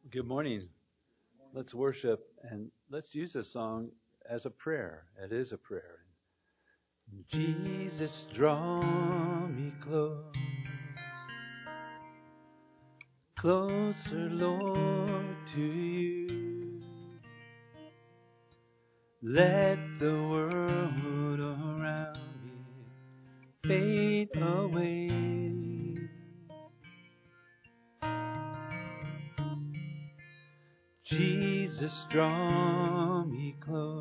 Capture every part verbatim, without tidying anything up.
Good morning. Let's worship and let's use this song as a prayer. It is a prayer. Jesus, draw me close, closer, Lord, to you. Let the world around me fade away. Jesus, draw me close,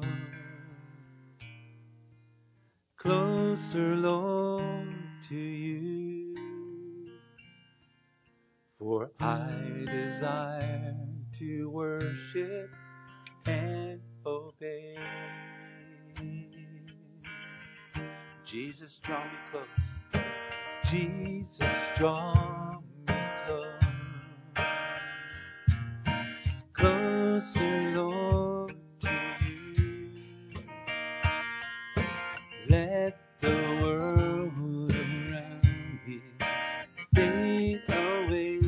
closer, Lord, to you. For I desire to worship and obey. Jesus, draw me close. Jesus, draw me close. Closer, Lord, to you. Let the world around me fade away.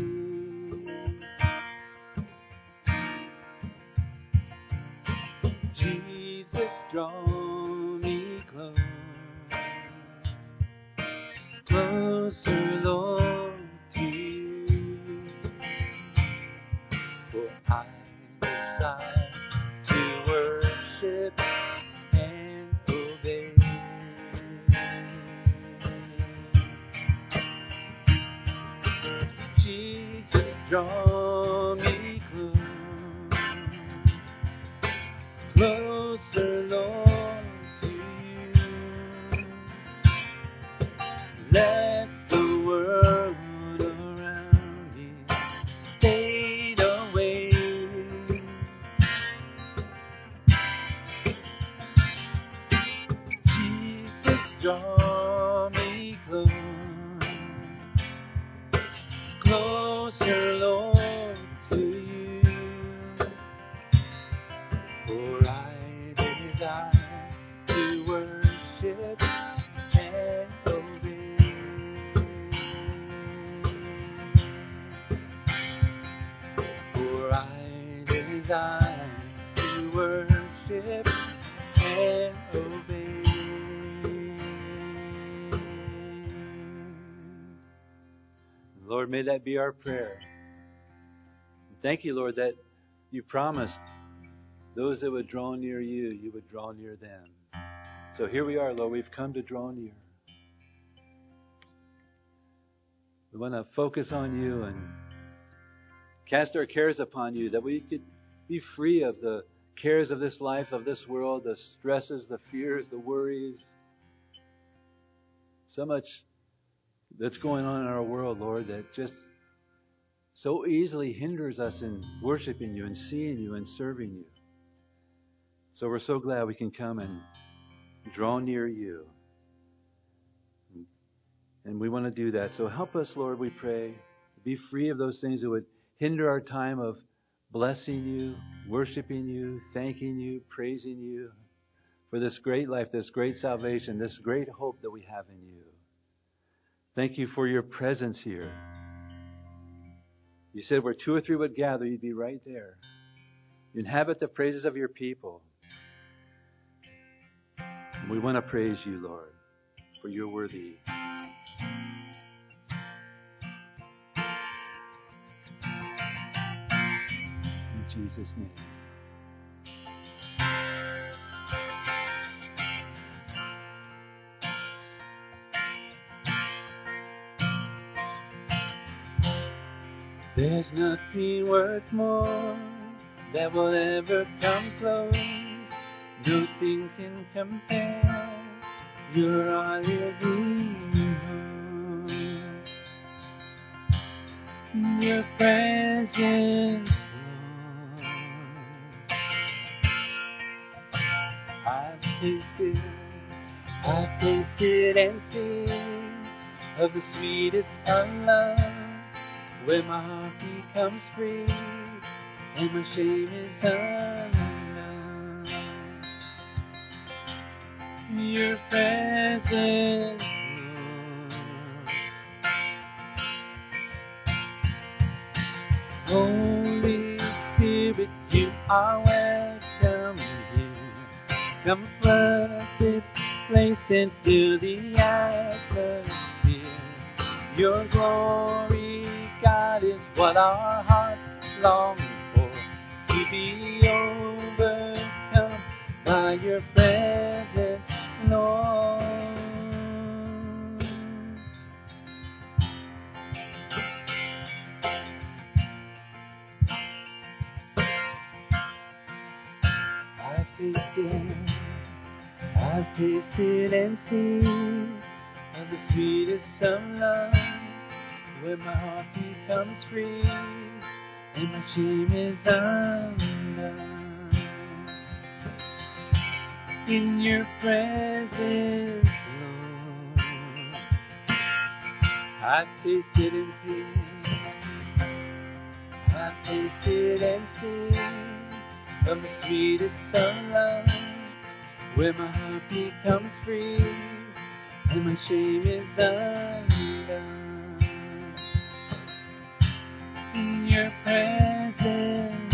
Jesus, draw me close. Closer, Lord, to you. For I desire to worship and obey. Jesus, draw me close, closer, Lord, to you. Let the world around me fade away. Jesus, draw me close, closer, Lord, to you. For I desire to worship and obey. For I desire to worship and obey. Lord, may that be our prayer. Thank you, Lord, that you promised those that would draw near you, you would draw near them. So here we are, Lord. We've come to draw near. We want to focus on you and cast our cares upon you, that we could be free of the cares of this life, of this world, the stresses, the fears, the worries. So much that's going on in our world, Lord, that just so easily hinders us in worshiping you and seeing you and serving you. So we're so glad we can come and draw near you. And we want to do that. So help us, Lord, we pray. Be free of those things that would hinder our time of blessing you, worshiping you, thanking you, praising you for this great life, this great salvation, this great hope that we have in you. Thank you for your presence here. You said where two or three would gather, you'd be right there. You inhabit the praises of your people. And we want to praise you, Lord, for you're worthy. In Jesus' name. There's nothing worth more that will ever come close. Nothing can compare. You're our living hope. Your presence, Lord. I've tasted, I've tasted and seen of the sweetest of love, where my heart becomes free and my shame is undone. Your presence, Lord. Holy place and fill the atmosphere. Your glory, God, is what our hearts long for, to be overcome by your presence, Lord. I've tasted, I've tasted and seen of the sweetest of love, where my heart becomes free and my shame is undone. In your presence, Lord, I've tasted and seen, I've tasted and seen of the sweetest of love, where my heart becomes free and my shame is undone. In your presence,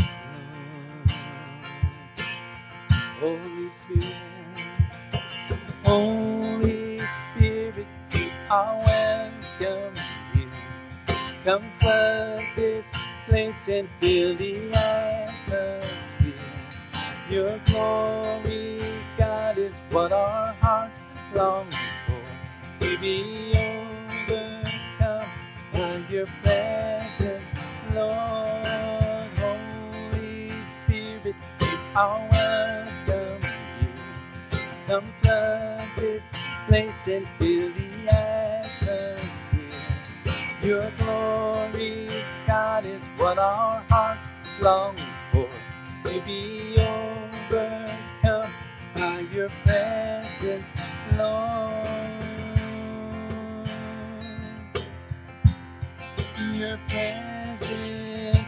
Lord, Holy Spirit, Holy Spirit, you are welcome here. Come flood this place and fill the atmosphere. Your glory, God, is what our hearts long for, to be overcome by your presence, Lord. Holy Spirit, you are welcome here. Come flood this place and fill the atmosphere. Your glory, God, is what our hearts long for, to be overcome by your presence, Lord. Your presence,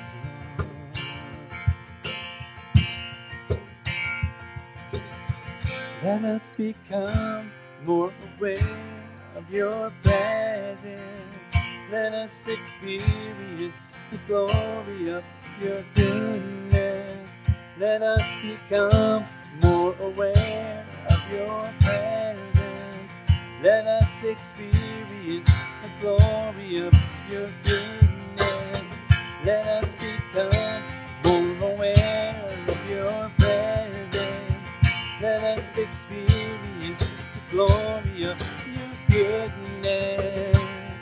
Lord. Let us become more aware of your presence. Let us experience the glory of your goodness. Let us become more aware of your presence. Let us experience the glory of your goodness. Let us become more aware of your presence. Let us experience the glory of your goodness.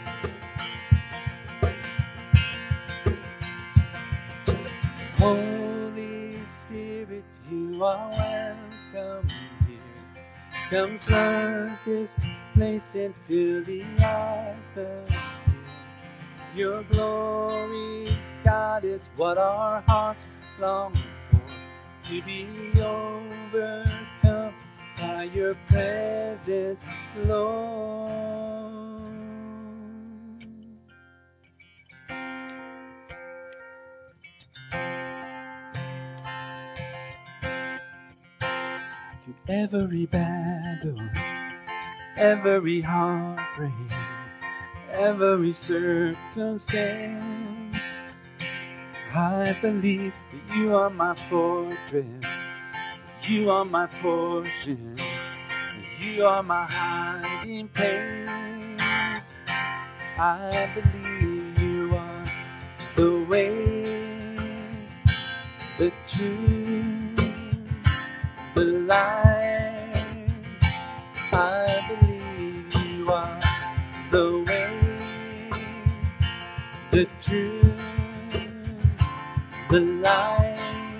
Holy Spirit, you are welcome here. Come flood this place and fill the atmosphere. Your glory, God, is what our hearts long for, to be overcome by your presence, Lord. To every battle, every heartbreak, every circumstance, I believe that you are my fortress, you are my portion, you are my hiding place. I believe you are the way, the truth, the light. I believe you are the way, the truth, the light.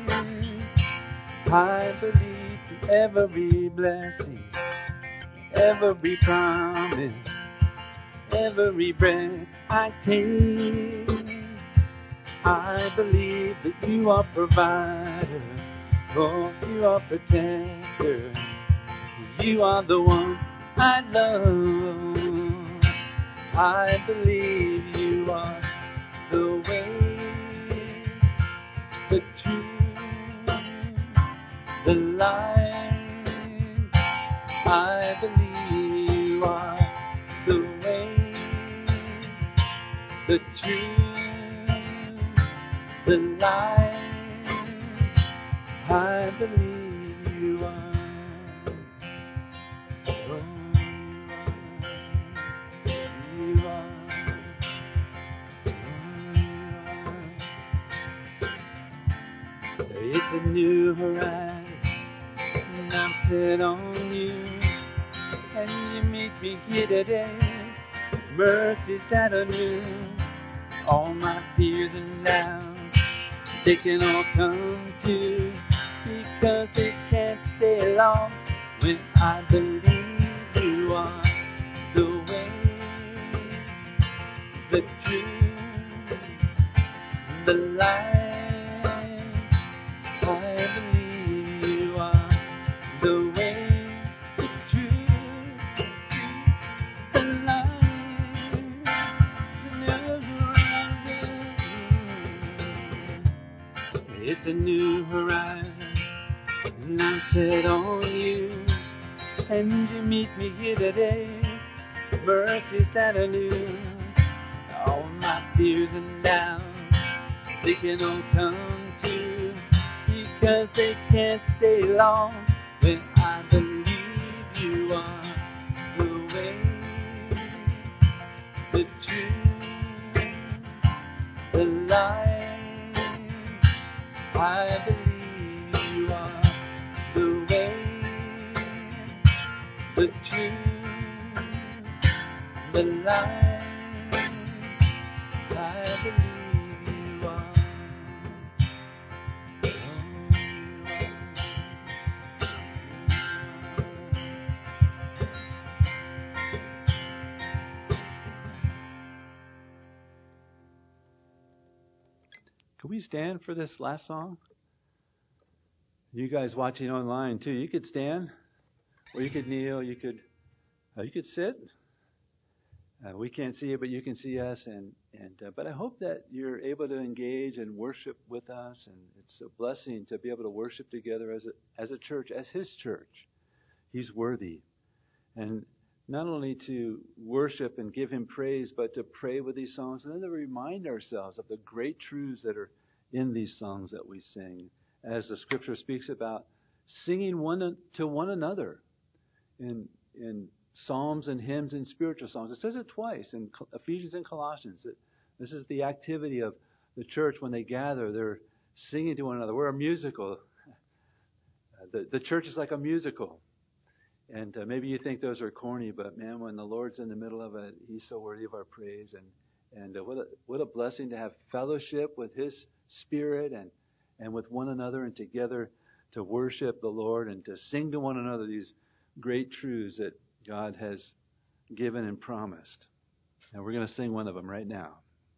I believe in every blessing, every promise, every breath I take. I believe that you are provider, oh, you are protector. You are the one I love. I believe you are the way, the truth, the light. I believe you are the way, the truth, the light. I believe you are. Oh, a new horizon, and I'm set on you. And you meet me here today, mercies that are new. All my fears and doubts, they can all come to, because they can't stay long when I believe you are the way, the truth, the light. I believe you are the way, the truth, the light. It's a new horizon, and I'm set on you. And you meet me here today, mercies that are new. All my fears and doubts, they can all come to, because they can't stay long when I believe you are the way, the truth, the light. I believe you are the way, the truth, the light. I believe you are. Can we stand for this last song? You guys watching online too, you could stand, or you could kneel, you could, uh, you could sit. Uh, we can't see you, but you can see us, and and. Uh, but I hope that you're able to engage and worship with us, and it's a blessing to be able to worship together as a as a church, as His church. He's worthy, and not only to worship and give Him praise, but to pray with these songs, and then to remind ourselves of the great truths that are in these songs that we sing, as the Scripture speaks about singing one to one another in in psalms and hymns and spiritual songs. It says it twice in Ephesians and Colossians. That this is the activity of the church when they gather. They're singing to one another. We're a musical. The, the church is like a musical. And uh, maybe you think those are corny, but man, when the Lord's in the middle of it, He's so worthy of our praise. And and uh, what a what a blessing to have fellowship with His Spirit and and with one another, and together to worship the Lord and to sing to one another these great truths that God has given and promised. And we're going to sing one of them right now.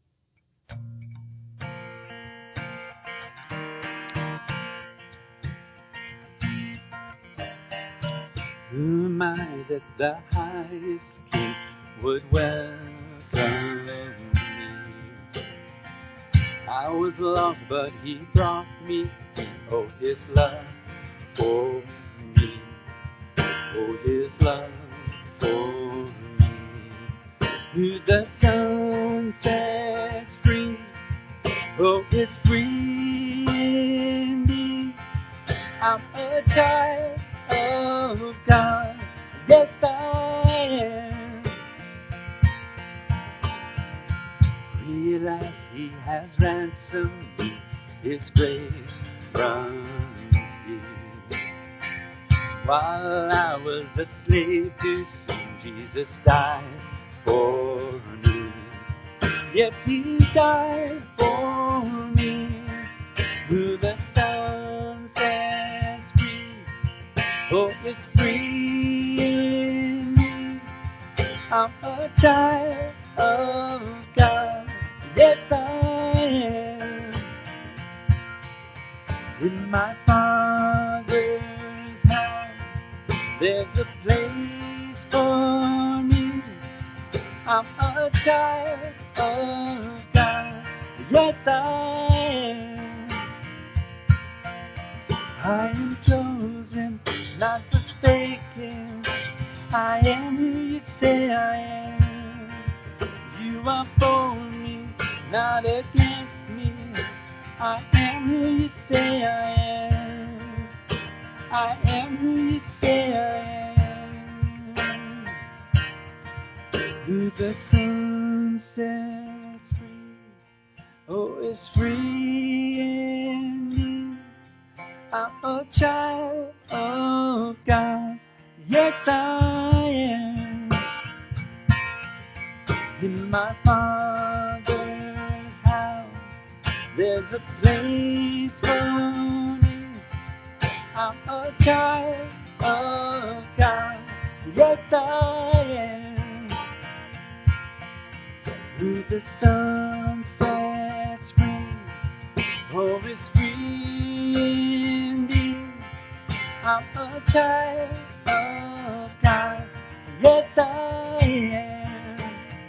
Who am I that the highest King would welcome me? I was lost, but He brought me in. Oh, His love for me. Oh, His love for me. Who the Son sets free, oh, it's free indeed. I'm a child of God, yes I am. Realize He has ransomed me, His grace runs deep. While I was a slave to sin, Jesus died for me. Yes, He died for me. Who the Son sets free, oh, it's free in me. I'm a child of God, yes I am. In my Father's house, there's a place for me. I'm a child of God, yes I am. I am chosen, not forsaken. I am who You say I am. You are for me, not against me. I am who You say I am. I am who You say I am. Who the Son sets free, oh, is free indeed. child of God. Yes, I am. In my Father's house, there's a place for me. I'm a child of God. Yes, I am. Who the sun sets free, oh, is free indeed. I'm a child of God. Yes, I am.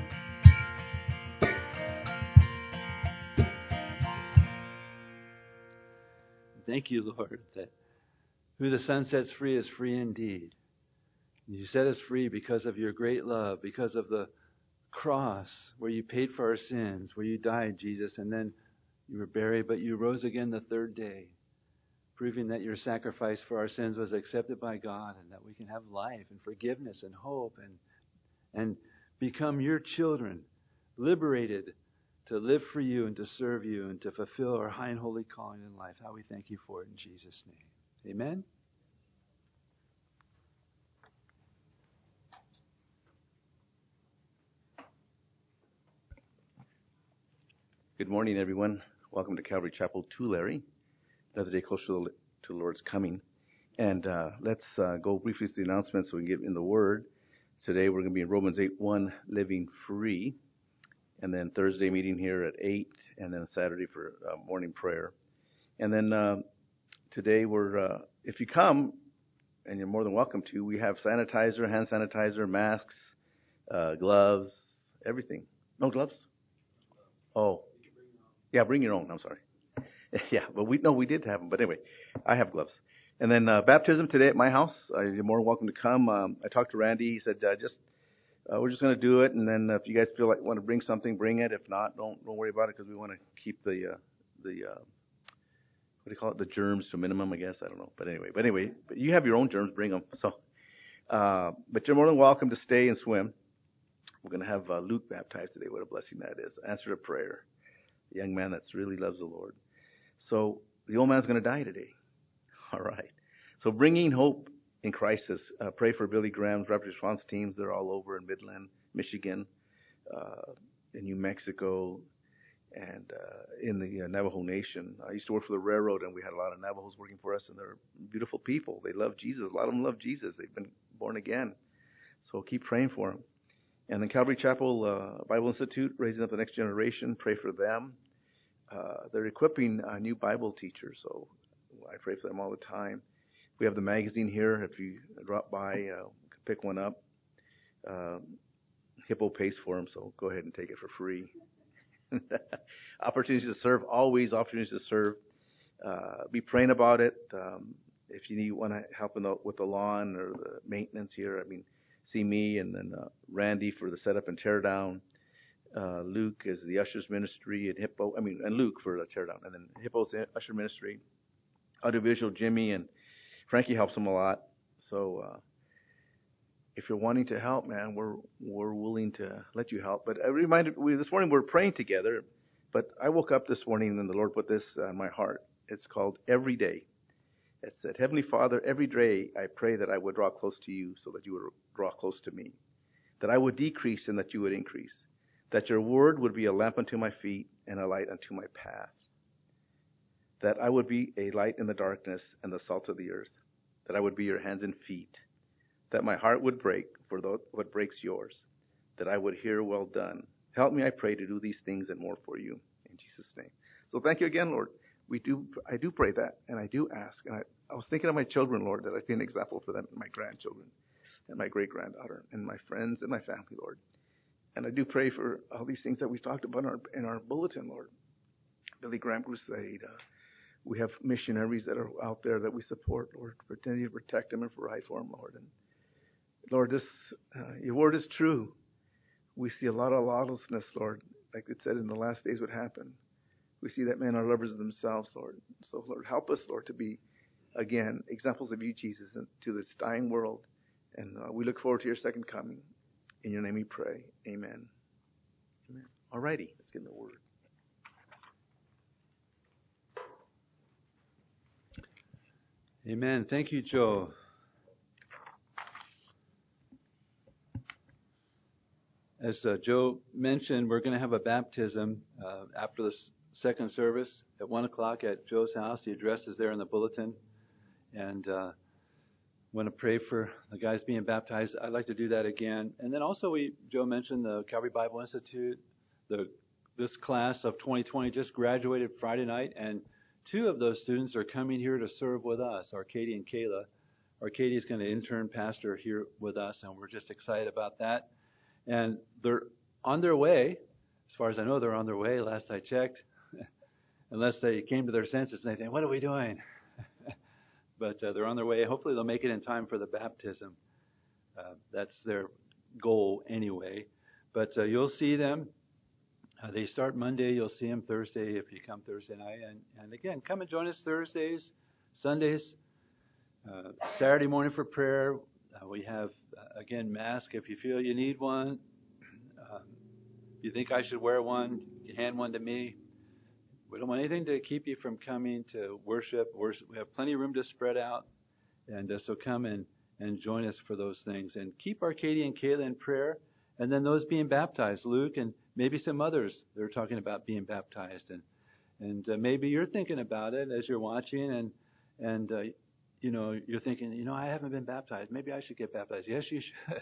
Thank you, Lord, that who the Son sets free is free indeed. You set us free because of your great love, because of the cross where you paid for our sins, where you died, Jesus, and then you were buried, but you rose again the third day, proving that your sacrifice for our sins was accepted by God and that we can have life and forgiveness and hope and and become your children, liberated to live for you and to serve you and to fulfill our high and holy calling in life. How we thank you for it in Jesus' name. Amen. Good morning, everyone. Welcome to Calvary Chapel Tulare. Another day closer to the Lord's coming. And uh, let's uh, go briefly to the announcements so we can get in the Word. Today we're going to be in Romans eight one, Living Free. And then Thursday meeting here at eight. And then Saturday for uh, morning prayer. And then uh, today we're, uh, if you come, and you're more than welcome to, we have sanitizer, hand sanitizer, masks, uh, gloves, everything. No gloves? Oh. Yeah, bring your own. I'm sorry. Yeah, but we no, we did have them. But anyway, I have gloves. And then uh, baptism today at my house. Uh, you're more than welcome to come. Um, I talked to Randy. He said, uh, just uh, we're just going to do it. And then uh, if you guys feel like want to bring something, bring it. If not, don't don't worry about it because we want to keep the uh, the uh, what do you call it? The germs to a minimum, I guess. I don't know. But anyway, but anyway, but you have your own germs. Bring them. So, uh, but you're more than welcome to stay and swim. We're going to have uh, Luke baptized today. What a blessing that is. Answer a prayer. A young man that really loves the Lord. So the old man's going to die today. All right. So bringing hope in crisis. Uh, pray for Billy Graham's rapid response teams. They're all over in Midland, Michigan, uh, in New Mexico, and uh, in the uh, Navajo Nation. I used to work for the railroad, and we had a lot of Navajos working for us, and they're beautiful people. They love Jesus. A lot of them love Jesus. They've been born again. So keep praying for them. And then Calvary Chapel uh, Bible Institute, raising up the next generation. Pray for them. Uh, they're equipping uh, new Bible teachers, so I pray for them all the time. We have the magazine here. If you drop by, uh, pick one up. Uh, Hippo pays for them, so go ahead and take it for free. Opportunities to serve, always opportunities to serve. Uh, be praying about it. Um, if you need want to help in the, with the lawn or the maintenance here, I mean, see me and then uh, Randy for the setup and tear down. Uh, Luke is the ushers ministry and Hippo. I mean, and Luke for the tear down, and then Hippo's the usher ministry. Audiovisual, Jimmy and Frankie helps them a lot. So uh, if you're wanting to help, man, we're we're willing to let you help. But I reminded we this morning we we're praying together. But I woke up this morning and the Lord put this on my heart. It's called Every Day. It said, Heavenly Father, every day I pray that I would draw close to you so that you would draw close to me. That I would decrease and that you would increase. That your word would be a lamp unto my feet and a light unto my path. That I would be a light in the darkness and the salt of the earth. That I would be your hands and feet. That my heart would break for what breaks yours. That I would hear well done. Help me, I pray, to do these things and more for you. In Jesus' name. So thank you again, Lord. We do, I do pray that, and I do ask. And I, I was thinking of my children, Lord, that I'd be an example for them, and my grandchildren, and my great-granddaughter, and my friends, and my family, Lord. And I do pray for all these things that we talked about in our, in our bulletin, Lord. Billy Graham Crusade. Uh, we have missionaries that are out there that we support, Lord. Continue to protect them and provide for them, Lord. And Lord, this uh, your word is true. We see a lot of lawlessness, Lord, like it said in the last days would happen. We see that men are lovers of themselves, Lord. So, Lord, help us, Lord, to be, again, examples of you, Jesus, to this dying world. And uh, we look forward to your second coming. In your name we pray. Amen. Amen. All righty. Let's get in the word. Amen. Thank you, Joe. As uh, Joe mentioned, we're going to have a baptism uh, after the s- second service at one o'clock at Joe's house. The address is there in the bulletin. And uh, want to pray for the guys being baptized. I'd like to do that again. And then also, we Joe mentioned the Calvary Bible Institute. The This class of twenty twenty just graduated Friday night, and two of those students are coming here to serve with us, Arcady and Kayla. Arcady is going to intern pastor here with us, and we're just excited about that. And they're on their way. As far as I know, they're on their way, last I checked. Unless they came to their senses and they think, what are we doing? But uh, they're on their way. Hopefully they'll make it in time for the baptism. Uh, that's their goal anyway. But uh, you'll see them. Uh, they start Monday. You'll see them Thursday if you come Thursday night. And, and again, come and join us Thursdays, Sundays, uh, Saturday morning for prayer. Uh, we have, uh, again, mask. If you feel you need one, um, if you think I should wear one, you hand one to me. We don't want anything to keep you from coming to worship. worship. We have plenty of room to spread out. And uh, so come and, and join us for those things. And keep Arcadia and Kayla in prayer. And then those being baptized, Luke and maybe some others, they're talking about being baptized. And and uh, maybe you're thinking about it as you're watching. And, and uh, you know, you're thinking, you know, I haven't been baptized. Maybe I should get baptized. Yes, you should.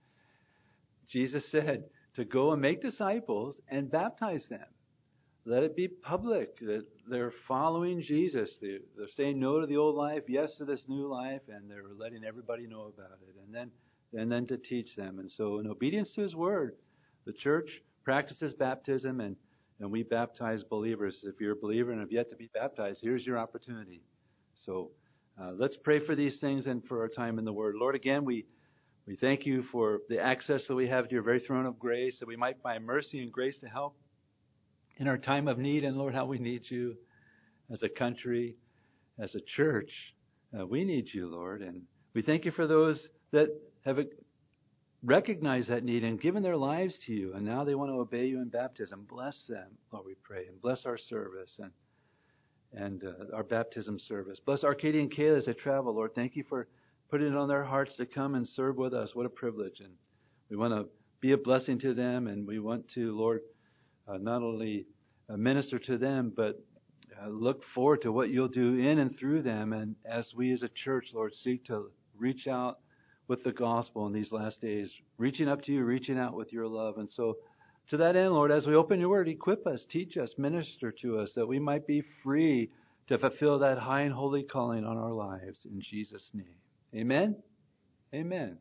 Jesus said to go and make disciples and baptize them. Let it be public that they're following Jesus. They're, they're saying no to the old life, yes to this new life, and they're letting everybody know about it. And then, and then to teach them. And so, in obedience to His word, the church practices baptism, and, and we baptize believers. If you're a believer and have yet to be baptized, here's your opportunity. So, uh, let's pray for these things and for our time in the Word. Lord, again, we we thank you for the access that we have to your very throne of grace, that we might find mercy and grace to help in our time of need. And Lord, how we need you as a country, as a church. Uh, we need you, Lord. And we thank you for those that have recognized that need and given their lives to you. And now they want to obey you in baptism. Bless them, Lord, we pray. And bless our service and and uh, our baptism service. Bless Arcadia and Kayla as they travel, Lord. Thank you for putting it on their hearts to come and serve with us. What a privilege. And we want to be a blessing to them. And we want to, Lord, Uh, not only uh, minister to them, but uh, look forward to what you'll do in and through them. And as we as a church, Lord, seek to reach out with the gospel in these last days, reaching up to you, reaching out with your love. And so to that end, Lord, as we open your word, equip us, teach us, minister to us, that we might be free to fulfill that high and holy calling on our lives. In Jesus' name. Amen? Amen.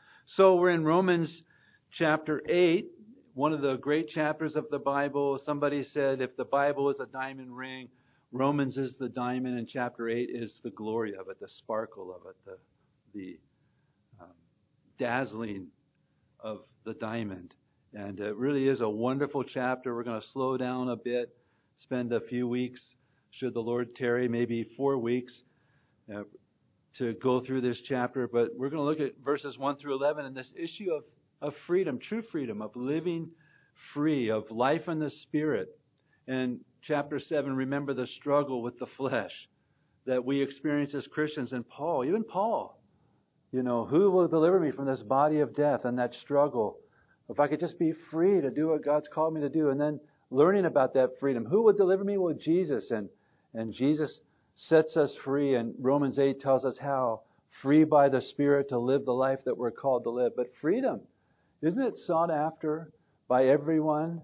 So we're in Romans chapter eight. One of the great chapters of the Bible. Somebody said if the Bible is a diamond ring, Romans is the diamond, and chapter eight is the glory of it, the sparkle of it, the the um, dazzling of the diamond. And it really is a wonderful chapter. We're going to slow down a bit, spend a few weeks, should the Lord tarry, maybe four weeks, uh, to go through this chapter. But we're going to look at verses one through eleven and this issue of of freedom, true freedom, of living free, of life in the Spirit. And chapter seven, remember the struggle with the flesh that we experience as Christians. And Paul, even Paul, you know, who will deliver me from this body of death and that struggle? If I could just be free to do what God's called me to do. And then learning about that freedom. Who would deliver me? Well, Jesus. And, and Jesus sets us free. And Romans eight tells us how. Free by the Spirit to live the life that we're called to live. But freedom, isn't it sought after by everyone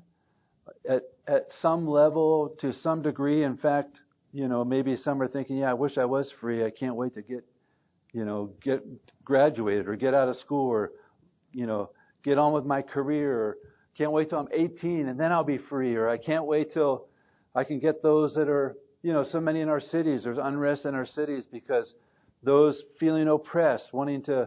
at at some level, to some degree? In fact, you know, maybe some are thinking, yeah, I wish I was free. I can't wait to get, you know, get graduated or get out of school or, you know, get on with my career. Or can't wait till I'm eighteen and then I'll be free. Or I can't wait till I can get those that are, you know, so many in our cities. There's unrest in our cities because those feeling oppressed, wanting to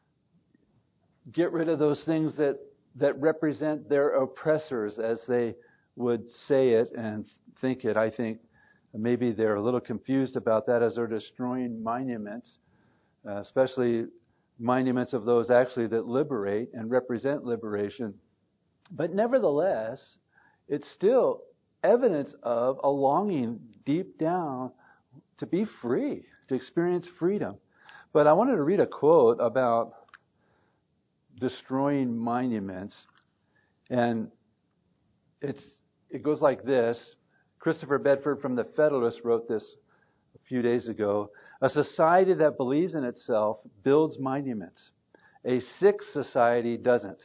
get rid of those things that, that represent their oppressors, as they would say it and think it. I think maybe they're a little confused about that as they're destroying monuments, uh, especially monuments of those actually that liberate and represent liberation. But nevertheless, it's still evidence of a longing deep down to be free, to experience freedom. But I wanted to read a quote about destroying monuments. And it's it goes like this. Christopher Bedford from the Federalist wrote this a few days ago. A society that believes in itself builds monuments. A sick society doesn't.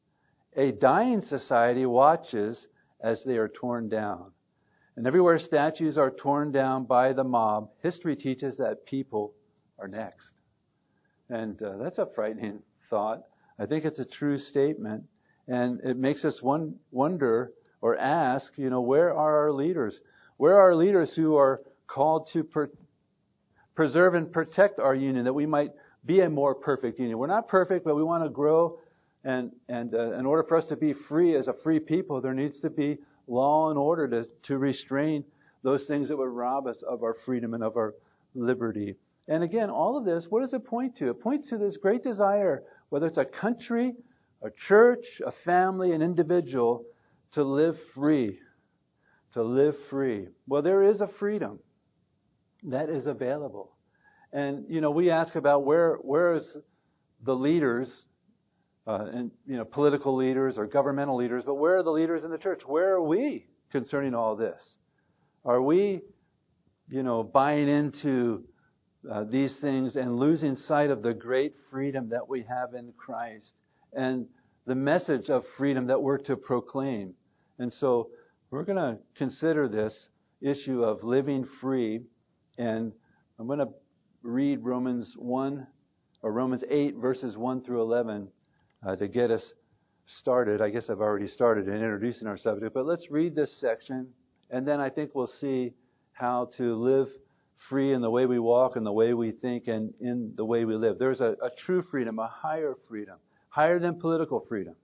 A dying society watches as they are torn down. And everywhere statues are torn down by the mob, history teaches that people are next. And uh, that's a frightening thought. I think it's a true statement. And it makes us one, wonder or ask, you know, where are our leaders? Where are our leaders who are called to per- preserve and protect our union, that we might be a more perfect union? We're not perfect, but we want to grow. And, and uh, in order for us to be free as a free people, there needs to be law and order to, to restrain those things that would rob us of our freedom and of our liberty. And again, all of this, what does it point to? It points to this great desire, whether it's a country, a church, a family, an individual, to live free. To live free. Well, there is a freedom that is available. And, you know, we ask about where where is the leaders, uh, and, you know, political leaders or governmental leaders, but where are the leaders in the church? Where are we concerning all this? Are we, you know, buying into uh, these things and losing sight of the great freedom that we have in Christ and the message of freedom that we're to proclaim? And so we're going to consider this issue of living free, and I'm going to read Romans one or Romans eight verses one through eleven uh, to get us started. I guess I've already started in introducing our subject, but let's read this section, and then I think we'll see how to live free in the way we walk and the way we think and in the way we live. There's a, a true freedom, a higher freedom, higher than political freedom.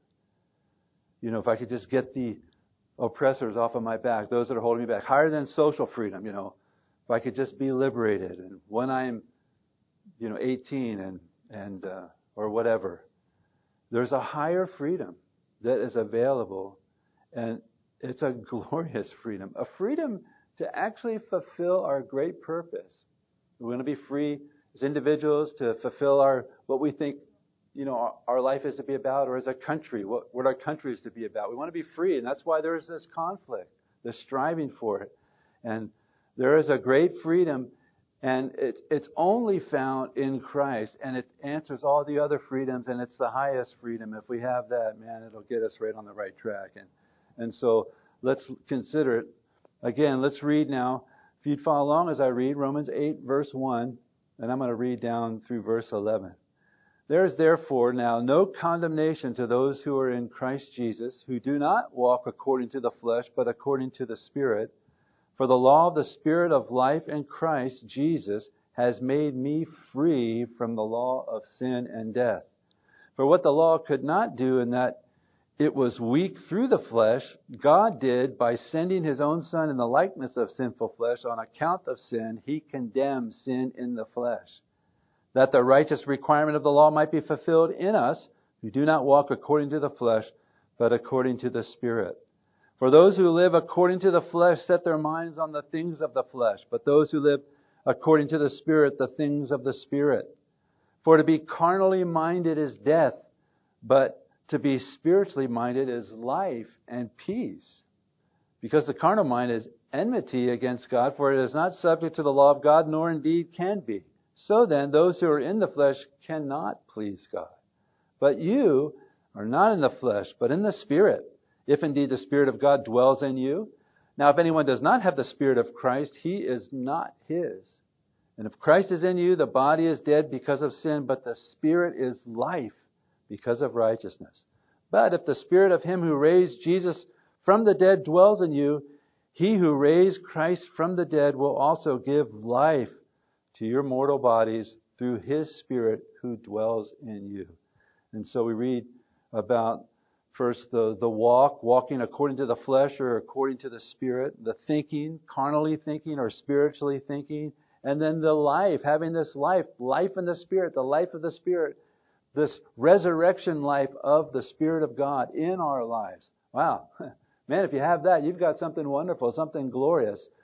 You know, if I could just get the oppressors off of my back, those that are holding me back, higher than social freedom, you know, if I could just be liberated. And when I'm, you know, eighteen and, and uh, or whatever, there's a higher freedom that is available. And it's a glorious freedom, a freedom to actually fulfill our great purpose. We're going to be free as individuals to fulfill our what we think, you know, our, our life is to be about, or as a country, what, what our country is to be about. We want to be free, and that's why there's this conflict, this striving for it. And there is a great freedom, and it, it's only found in Christ, and it answers all the other freedoms, and it's the highest freedom. If we have that, man, it'll get us right on the right track. And and so let's consider it. Again, let's read now. If you'd follow along as I read, Romans eight, verse one, and I'm going to read down through verse eleven. There is therefore now no condemnation to those who are in Christ Jesus, who do not walk according to the flesh, but according to the Spirit. For the law of the Spirit of life in Christ Jesus has made me free from the law of sin and death. For what the law could not do, in that it was weak through the flesh, God did by sending His own Son in the likeness of sinful flesh. On account of sin, He condemned sin in the flesh, that the righteous requirement of the law might be fulfilled in us, who do not walk according to the flesh, but according to the Spirit. For those who live according to the flesh set their minds on the things of the flesh, but those who live according to the Spirit, the things of the Spirit. For to be carnally minded is death, but to be spiritually minded is life and peace. Because the carnal mind is enmity against God, for it is not subject to the law of God, nor indeed can be. So then, those who are in the flesh cannot please God. But you are not in the flesh, but in the Spirit, if indeed the Spirit of God dwells in you. Now, if anyone does not have the Spirit of Christ, he is not his. And if Christ is in you, the body is dead because of sin, but the Spirit is life because of righteousness. But if the Spirit of Him who raised Jesus from the dead dwells in you, He who raised Christ from the dead will also give life to your mortal bodies through His Spirit who dwells in you. And so we read about first the, the walk, walking according to the flesh or according to the Spirit, the thinking, carnally thinking or spiritually thinking, and then the life, having this life, life in the Spirit, the life of the Spirit, this resurrection life of the Spirit of God in our lives. Wow. Man, if you have that, you've got something wonderful, something glorious.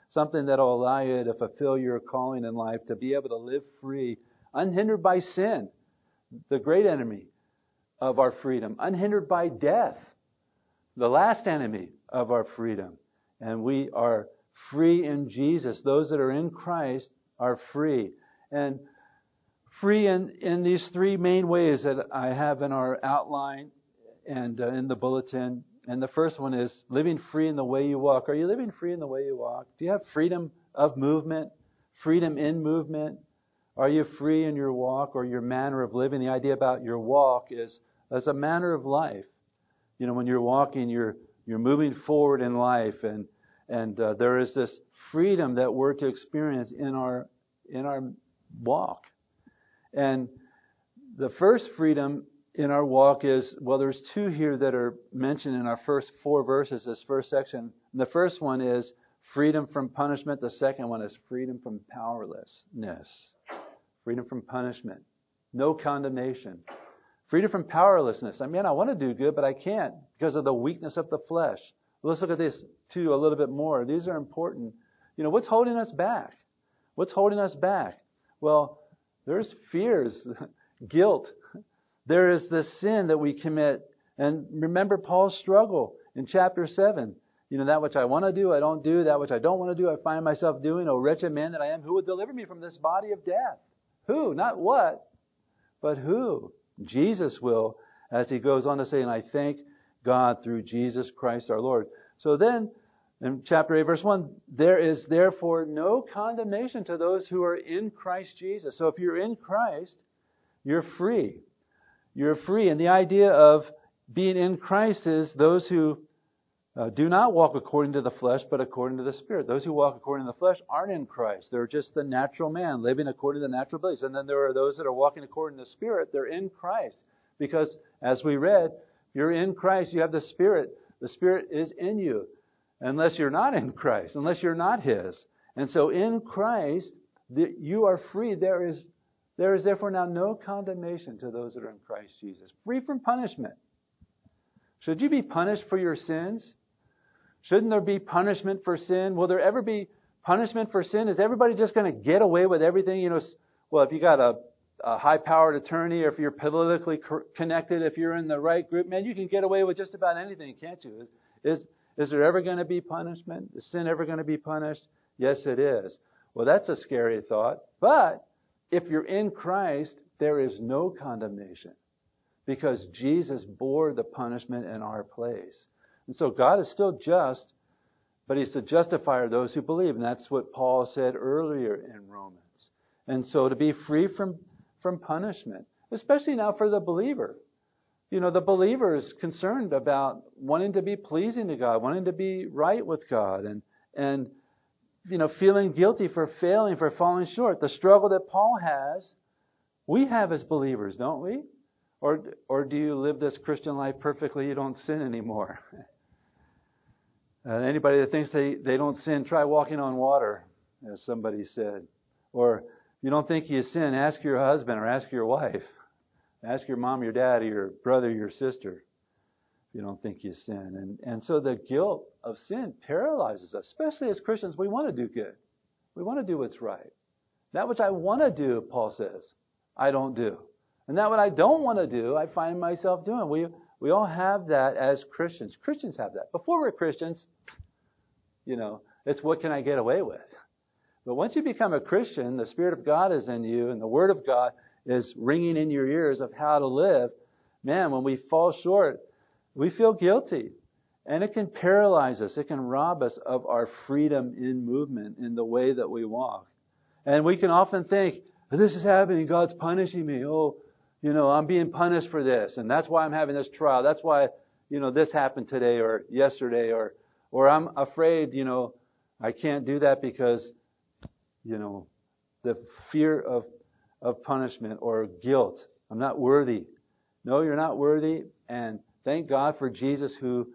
something that will allow you to fulfill your calling in life, to be able to live free, unhindered by sin, the great enemy of our freedom, unhindered by death, the last enemy of our freedom. And we are free in Jesus. Those that are in Christ are free. And free in, in these three main ways that I have in our outline and uh, in the bulletin. And the first one is living free in the way you walk. Are you living free in the way you walk? Do you have freedom of movement? Freedom in movement? Are you free in your walk or your manner of living? The idea about your walk is as a manner of life. You know, when you're walking, you're you're moving forward in life, and and uh, there is this freedom that we're to experience in our in our walk. And the first freedom in our walk is, well, there's two here that are mentioned in our first four verses, this first section. And the first one is freedom from punishment. The second one is freedom from powerlessness. Freedom from punishment. No condemnation. Freedom from powerlessness. I mean, I want to do good, but I can't because of the weakness of the flesh. Let's look at this, too, a little bit more. These are important. You know, what's holding us back? What's holding us back? Well, there's fears, guilt. There is the sin that we commit. And remember Paul's struggle in chapter seven. You know, that which I want to do, I don't do. That which I don't want to do, I find myself doing. O wretched man that I am, who would deliver me from this body of death? Who? Not what, but who? Jesus will, as he goes on to say, and I thank God through Jesus Christ our Lord. So then, in chapter eight, verse one, there is therefore no condemnation to those who are in Christ Jesus. So if you're in Christ, you're free. You're free. And the idea of being in Christ is those who uh, do not walk according to the flesh, but according to the Spirit. Those who walk according to the flesh aren't in Christ. They're just the natural man, living according to the natural beliefs. And then there are those that are walking according to the Spirit. They're in Christ. Because, as we read, you're in Christ, you have the Spirit. The Spirit is in you. Unless you're not in Christ, unless you're not His. And so in Christ, you are free. There is, there is therefore now no condemnation to those that are in Christ Jesus. Free from punishment. Should you be punished for your sins? Shouldn't there be punishment for sin? Will there ever be punishment for sin? Is everybody just going to get away with everything? You know, well, if you got a, a high-powered attorney, or if you're politically connected, if you're in the right group, man, you can get away with just about anything, can't you? Is, is Is there ever going to be punishment? Is sin ever going to be punished? Yes, it is. Well, that's a scary thought. But if you're in Christ, there is no condemnation because Jesus bore the punishment in our place. And so God is still just, but He's the justifier of those who believe. And that's what Paul said earlier in Romans. And so to be free from, from punishment, especially now for the believer. You know, the believer is concerned about wanting to be pleasing to God, wanting to be right with God, and, and you know, feeling guilty for failing, for falling short. The struggle that Paul has, we have as believers, don't we? Or, or do you live this Christian life perfectly, you don't sin anymore? Uh, anybody that thinks they, they don't sin, try walking on water, as somebody said. Or if you don't think you sin, ask your husband or ask your wife. Ask your mom, your dad, or your brother, your sister, if you don't think you sin. And, and so the guilt of sin paralyzes us, especially as Christians. We want to do good. We want to do what's right. That which I want to do, Paul says, I don't do. And that what I don't want to do, I find myself doing. We, we all have that as Christians. Christians have that. Before we're Christians, you know, it's what can I get away with? But once you become a Christian, the Spirit of God is in you, and the Word of God is ringing in your ears of how to live. Man, when we fall short, we feel guilty. And it can paralyze us. It can rob us of our freedom in movement in the way that we walk. And we can often think, this is happening, God's punishing me. Oh, you know, I'm being punished for this. And that's why I'm having this trial. That's why, you know, this happened today or yesterday. Or, or I'm afraid, you know, I can't do that because, you know, the fear of of punishment or guilt. I'm not worthy. No, you're not worthy. And thank God for Jesus who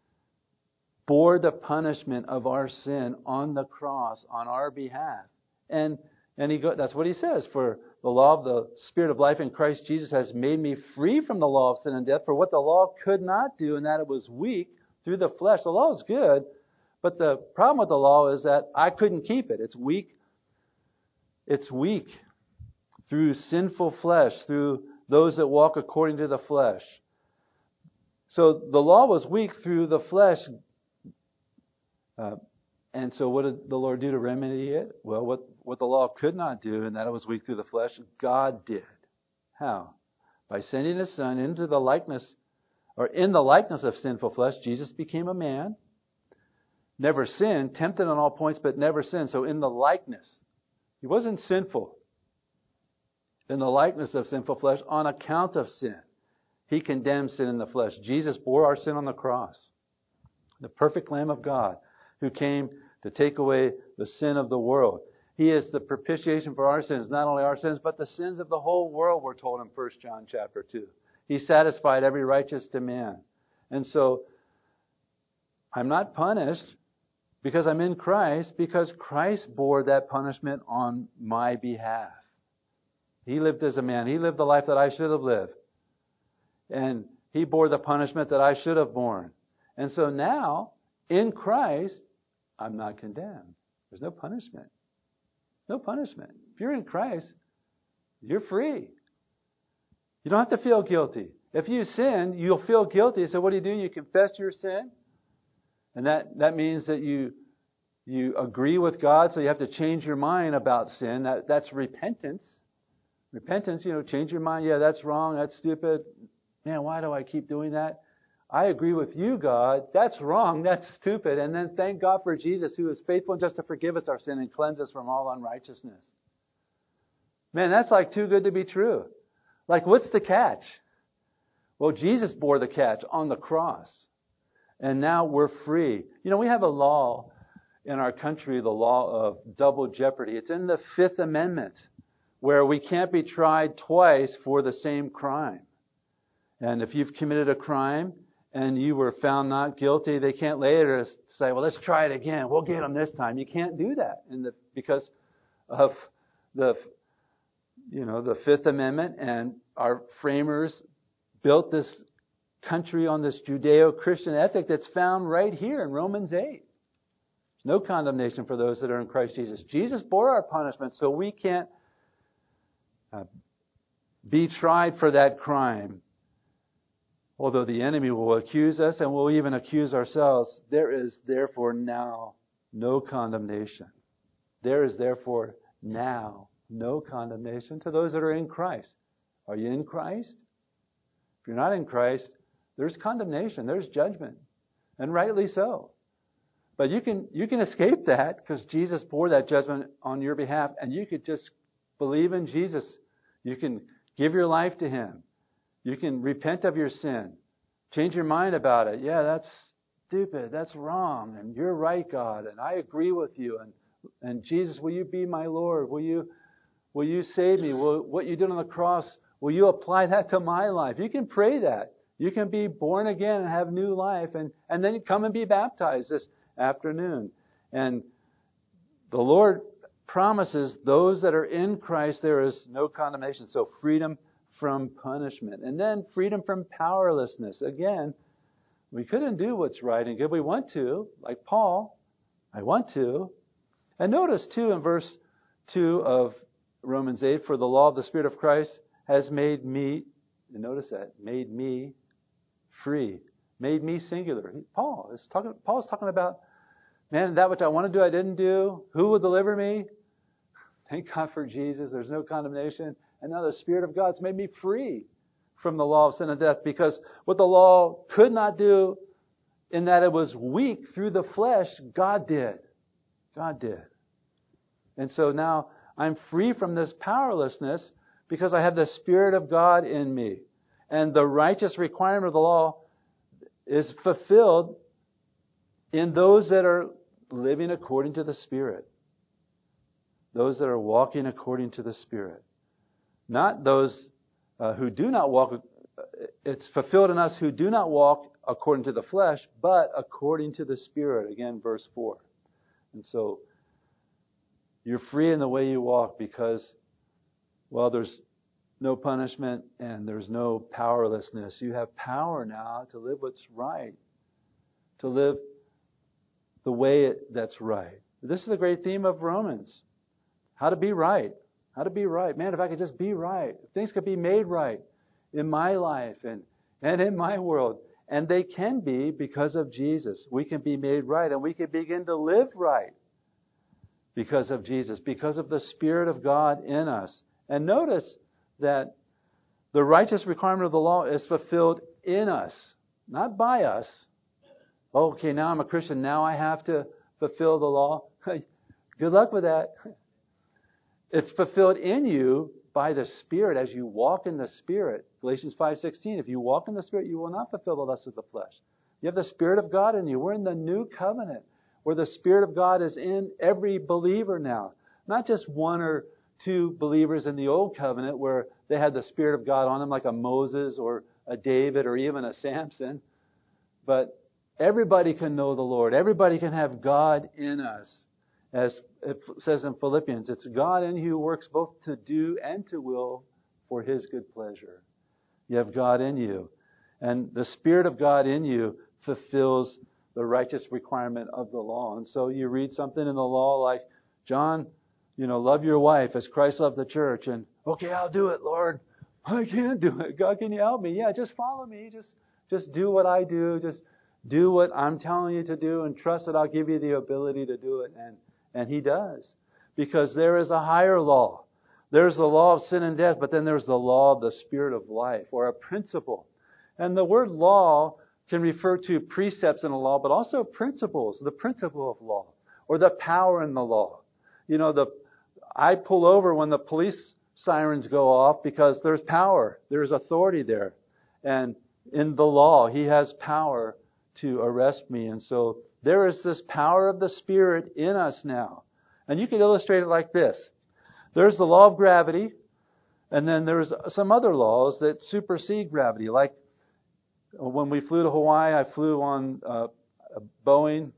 bore the punishment of our sin on the cross on our behalf. And and he go, that's what he says. For the law of the Spirit of life in Christ Jesus has made me free from the law of sin and death. For what the law could not do, and that it was weak through the flesh. The law is good, But the problem with the law is that I couldn't keep it. It's weak. It's weak through sinful flesh, through those that walk according to the flesh. So the law was weak through the flesh. Uh, and so what did the Lord do to remedy it? Well, what, what the law could not do, and that it was weak through the flesh, God did. How? By sending His Son into the likeness, or in the likeness of sinful flesh, Jesus became a man. Never sinned, tempted on all points, but never sinned. So in the likeness, He wasn't sinful. In the likeness of sinful flesh, on account of sin, He condemned sin in the flesh. Jesus bore our sin on the cross. The perfect Lamb of God who came to take away the sin of the world. He is the propitiation for our sins, not only our sins, but the sins of the whole world, we're told in First John chapter two. He satisfied every righteous demand. And so, I'm not punished because I'm in Christ, because Christ bore that punishment on my behalf. He lived as a man. He lived the life that I should have lived. And He bore the punishment that I should have borne. And so now, in Christ, I'm not condemned. There's no punishment. No punishment. If you're in Christ, you're free. You don't have to feel guilty. If you sin, you'll feel guilty. So what do you do? You confess your sin. And that, that means that you you agree with God, so you have to change your mind about sin. That, that's repentance. Repentance, you know, change your mind. Yeah, that's wrong. That's stupid. Man, why do I keep doing that? I agree with you, God. That's wrong. That's stupid. And then thank God for Jesus, who is faithful and just to forgive us our sin and cleanse us from all unrighteousness. Man, that's like too good to be true. Like, what's the catch? Well, Jesus bore the catch on the cross. And now we're free. You know, we have a law in our country, the law of double jeopardy. It's in the Fifth Amendment, where we can't be tried twice for the same crime. And if you've committed a crime and you were found not guilty, they can't later say, well, let's try it again. We'll get them this time. You can't do that in the, because of the, you know, the Fifth Amendment, and our framers built this country on this Judeo-Christian ethic that's found right here in Romans eight. There's no condemnation for those that are in Christ Jesus. Jesus bore our punishment, so we can't uh, be tried for that crime. Although the enemy will accuse us and will even accuse ourselves, there is therefore now no condemnation. There is therefore now no condemnation to those that are in Christ. Are you in Christ? If you're not in Christ, there's condemnation, there's judgment, and rightly so. But you can you can escape that because Jesus bore that judgment on your behalf, and you could just believe in Jesus. You can give your life to Him. You can repent of your sin. Change your mind about it. Yeah, that's stupid. That's wrong. And you're right, God. And I agree with you. And and Jesus, will you be my Lord? Will you will you save me? Will what you did on the cross, will you apply that to my life? You can pray that. You can be born again and have new life. And, and then you come and be baptized this afternoon. And the Lord promises those that are in Christ, there is no condemnation. So freedom from punishment. And then freedom from powerlessness. Again, we couldn't do what's right and good. We want to, like Paul. I want to. And notice too in verse two of Romans eight, for the law of the Spirit of Christ has made me, and notice that, made me free. Made me singular. Paul is talking, Paul's talking about, man, that which I want to do, I didn't do. Who will deliver me? Thank God for Jesus. There's no condemnation. And now the Spirit of God's made me free from the law of sin and death, because what the law could not do, in that it was weak through the flesh, God did. God did. And so now I'm free from this powerlessness because I have the Spirit of God in me. And the righteous requirement of the law is fulfilled in those that are living according to the Spirit. Those that are walking according to the Spirit. Not those uh, who do not walk. It's fulfilled in us who do not walk according to the flesh, but according to the Spirit. Again, verse four. And so you're free in the way you walk because, well, there's no punishment and there's no powerlessness. You have power now to live what's right, to live the way it, that's right. This is the great theme of Romans. How to be right. How to be right. Man, if I could just be right. If things could be made right in my life and, and in my world. And they can be because of Jesus. We can be made right and we can begin to live right because of Jesus, because of the Spirit of God in us. And notice that the righteous requirement of the law is fulfilled in us, not by us. Okay, now I'm a Christian. Now I have to fulfill the law. Good luck with that. It's fulfilled in you by the Spirit as you walk in the Spirit. Galatians five sixteen, if you walk in the Spirit, you will not fulfill the lusts of the flesh. You have the Spirit of God in you. We're in the new covenant where the Spirit of God is in every believer now. Not just one or two believers in the old covenant where they had the Spirit of God on them like a Moses or a David or even a Samson. But everybody can know the Lord. Everybody can have God in us. As it says in Philippians, it's God in you who works both to do and to will for His good pleasure. You have God in you. And the Spirit of God in you fulfills the righteous requirement of the law. And so you read something in the law like, John, you know, love your wife as Christ loved the church. And, okay, I'll do it, Lord. I can't do it. God, can you help me? Yeah, just follow me. Just, just do what I do. Just do what I'm telling you to do and trust that I'll give you the ability to do it. And And He does. Because there is a higher law. There's the law of sin and death, but then there's the law of the Spirit of life, or a principle. And the word law can refer to precepts in the law, but also principles, the principle of law, or the power in the law. You know, the I pull over when the police sirens go off because there's power. There's authority there. And in the law, He has power to arrest me. And so there is this power of the Spirit in us now. And you can illustrate it like this. There's the law of gravity, and then there's some other laws that supersede gravity. Like when we flew to Hawaii, I flew on uh, a Boeing,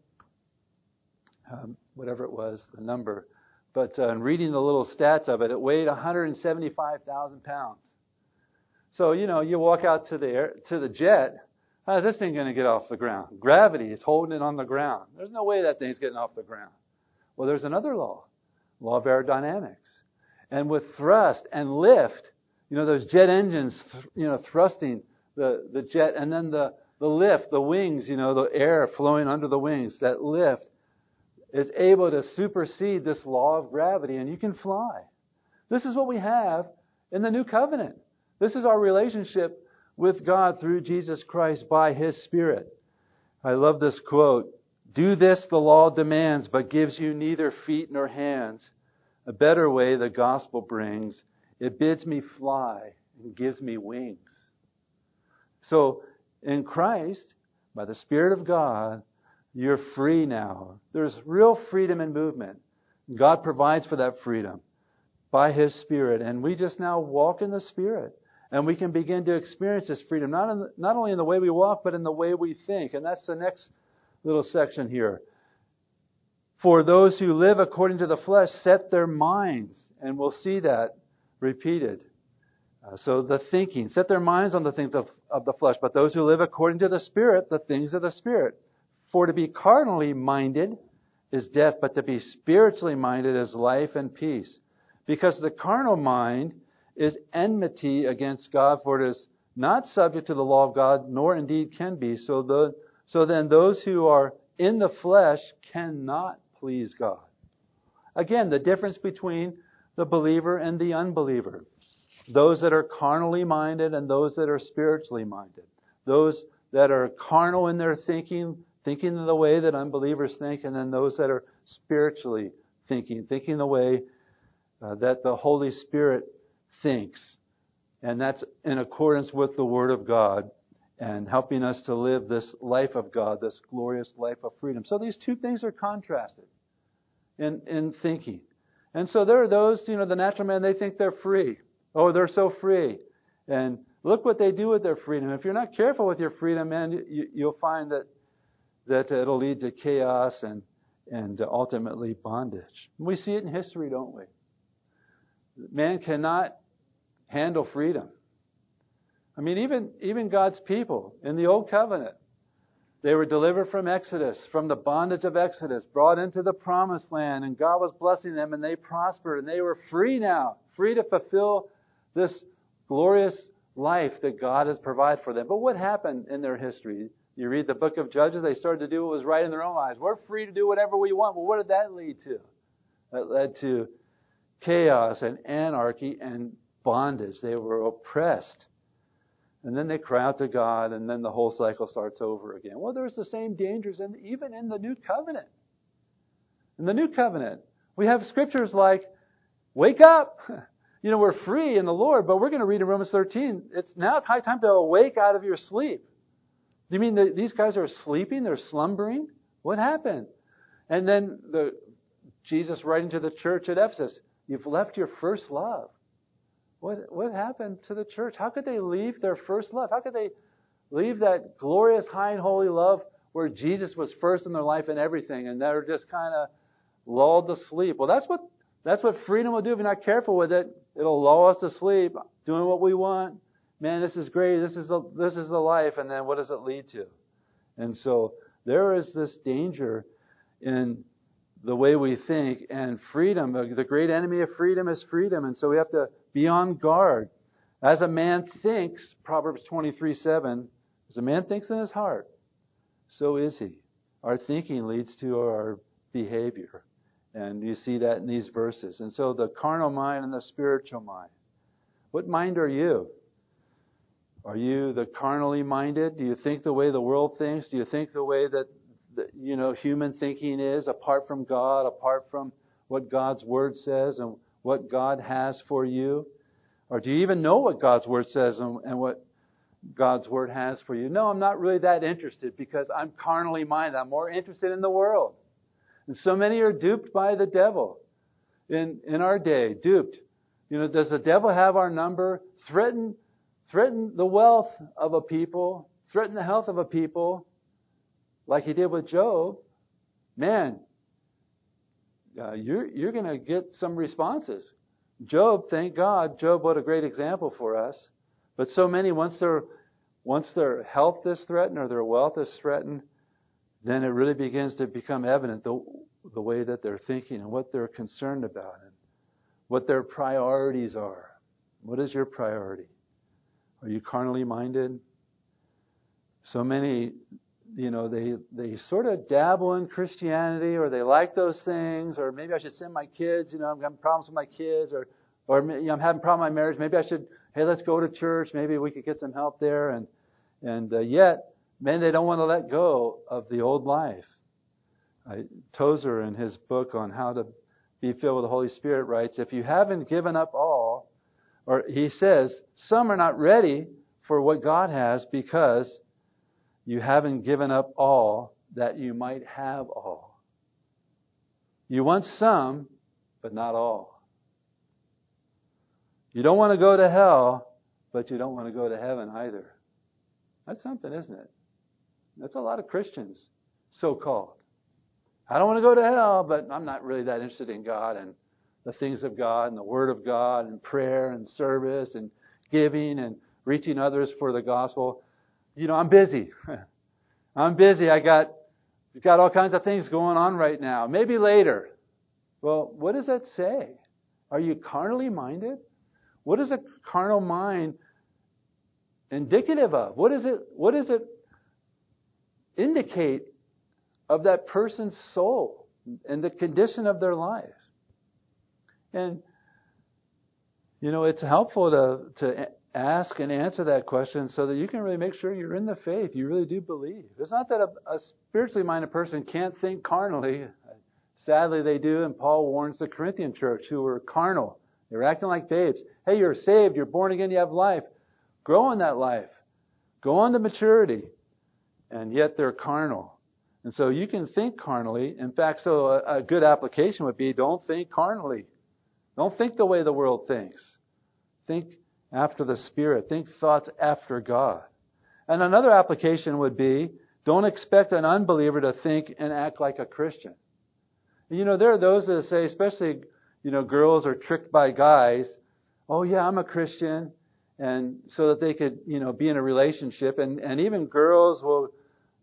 um, whatever it was, the number. But uh, in reading the little stats of it, it weighed one hundred seventy-five thousand pounds. So, you know, you walk out to the air, to the jet. How's this thing going to get off the ground? Gravity is holding it on the ground. There's no way that thing's getting off the ground. Well, there's another law, law of aerodynamics. And with thrust and lift, you know, those jet engines, you know, thrusting the, the jet, and then the, the lift, the wings, you know, the air flowing under the wings, that lift is able to supersede this law of gravity, and you can fly. This is what we have in the new covenant. This is our relationship with God through Jesus Christ by His Spirit. I love this quote. Do this the law demands, but gives you neither feet nor hands. A better way the gospel brings. It bids me fly and gives me wings. So in Christ, by the Spirit of God, you're free now. There's real freedom in movement. God provides for that freedom by His Spirit. And we just now walk in the Spirit. And we can begin to experience this freedom, not in the, not only in the way we walk, but in the way we think. And that's the next little section here. For those who live according to the flesh set their minds, and we'll see that repeated. Uh, so the thinking, set their minds on the things of, of the flesh, but those who live according to the Spirit, the things of the Spirit. For to be carnally minded is death, but to be spiritually minded is life and peace. Because the carnal mind is enmity against God, for it is not subject to the law of God, nor indeed can be. So the so then those who are in the flesh cannot please God. Again, the difference between the believer and the unbeliever. Those that are carnally minded and those that are spiritually minded. Those that are carnal in their thinking, thinking the way that unbelievers think, and then those that are spiritually thinking, thinking the way uh, that the Holy Spirit thinks. And that's in accordance with the Word of God and helping us to live this life of God, this glorious life of freedom. So these two things are contrasted in, in thinking. And so there are those, you know, the natural man, they think they're free. Oh, they're so free. And look what they do with their freedom. If you're not careful with your freedom, man, you, you'll find that that it'll lead to chaos and, and ultimately bondage. We see it in history, don't we? Man cannot handle freedom. I mean, even even God's people in the Old Covenant, They were delivered from Exodus, from the bondage of Exodus, brought into the promised land, and God was blessing them, and they prospered, and they were free now, free to fulfill this glorious life that God has provided for them. But what happened in their history? You read the book of Judges, they started to do what was right in their own eyes. We're free to do whatever we want. Well, what did that lead to? That led to chaos and anarchy and bondage. They were oppressed. And then they cry out to God, and then the whole cycle starts over again. Well, there's the same dangers in, even in the New Covenant. In the New Covenant, we have scriptures like, wake up! You know, we're free in the Lord, but we're going to read in Romans thirteen, it's now high time to awake out of your sleep. Do you mean that these guys are sleeping? They're slumbering? What happened? And then the Jesus writing to the church at Ephesus, you've left your first love. What what happened to the church? How could they leave their first love? How could they leave that glorious, high and holy love where Jesus was first in their life and everything, and they're just kind of lulled to sleep? Well, that's what that's what freedom will do if you're not careful with it. It'll lull us to sleep, doing what we want. Man, this is great. This is the, this is the life. And then what does it lead to? And so there is this danger in the way we think. And freedom, the great enemy of freedom is freedom. And so we have to be on guard. As a man thinks, Proverbs twenty-three seven, as a man thinks in his heart, so is he. Our thinking leads to our behavior. And you see that in these verses. And so the carnal mind and the spiritual mind. What mind are you? Are you the carnally minded? Do you think the way the world thinks? Do you think the way that, that you know human thinking is, apart from God, apart from what God's Word says and what God has for you? Or do you even know what God's Word says and, and what God's Word has for you? No, I'm not really that interested because I'm carnally minded. I'm more interested in the world. And so many are duped by the devil in, in our day, duped. You know, does the devil have our number? Threaten Threaten the wealth of a people, threaten the health of a people, like he did with Job. Man, uh, you're you're going to get some responses. Job, thank God, Job, what a great example for us. But so many, once their once their health is threatened or their wealth is threatened, then it really begins to become evident the the way that they're thinking and what they're concerned about and what their priorities are. What is your priority? Are you carnally minded? So many, you know, they they sort of dabble in Christianity, or they like those things, or maybe I should send my kids. You know, I'm having problems with my kids, or or you know, I'm having a problem with my marriage. Maybe I should. Hey, let's go to church. Maybe we could get some help there. And and uh, yet, men, they don't want to let go of the old life. I, Tozer, in his book on how to be filled with the Holy Spirit, writes, if you haven't given up all. Or he says, some are not ready for what God has because you haven't given up all that you might have all. You want some, but not all. You don't want to go to hell, but you don't want to go to heaven either. That's something, isn't it? That's a lot of Christians, so-called. I don't want to go to hell, but I'm not really that interested in God and the things of God and the Word of God and prayer and service and giving and reaching others for the gospel. You know, I'm busy. I'm busy. I got got all kinds of things going on right now. Maybe later. Well, what does that say? Are you carnally minded? What is a carnal mind indicative of? What is it? What does it indicate of that person's soul and the condition of their life? And, you know, it's helpful to to ask and answer that question so that you can really make sure you're in the faith. You really do believe. It's not that a, a spiritually minded person can't think carnally. Sadly, they do. And Paul warns the Corinthian church who were carnal. They were acting like babes. Hey, you're saved. You're born again. You have life. Grow in that life. Go on to maturity. And yet they're carnal. And so you can think carnally. In fact, so a, a good application would be don't think carnally. Don't think the way the world thinks. Think after the Spirit. Think thoughts after God. And another application would be, don't expect an unbeliever to think and act like a Christian. And you know, there are those that say, especially, you know, girls are tricked by guys. Oh yeah, I'm a Christian. And so that they could, you know, be in a relationship. And, and even girls will